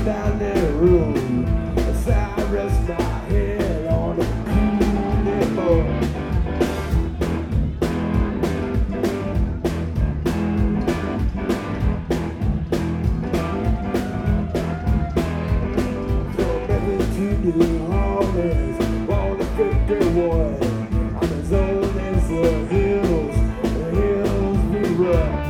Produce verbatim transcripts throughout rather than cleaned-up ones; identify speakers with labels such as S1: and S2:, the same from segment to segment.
S1: down that road as I rest my head on the cooling board. From Memphis to New Orleans, on the fifty-one, I'm as old as the hills, the hills we run.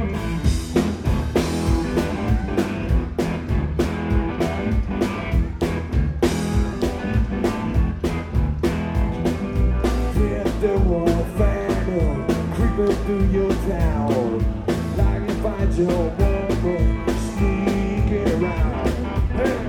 S1: Creeping through your town, like you find your woman sneaking around. Hey.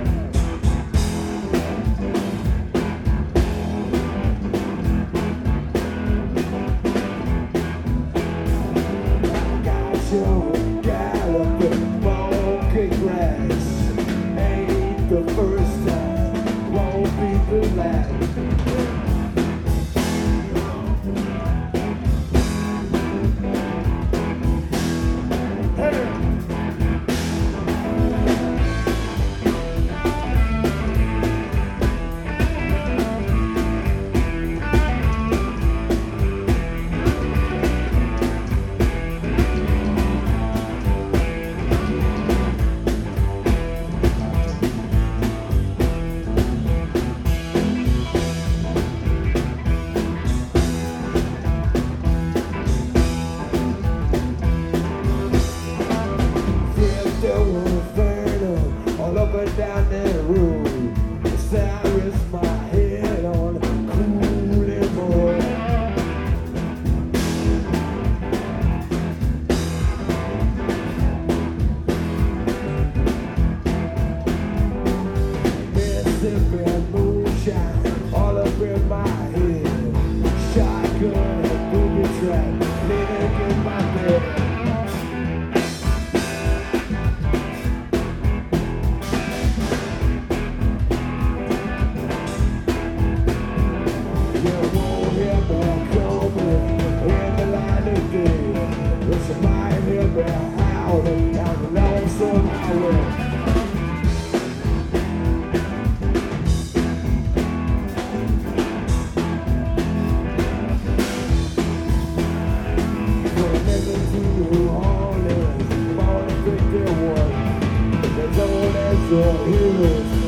S1: I got your galloping monkey grass. Ain't the first time, won't be the last. All up and down that road, as I rest my head on the cooling board. Mississippi moonshine all up in my head, shotgun and booby trap leaning in my bed. Your heroes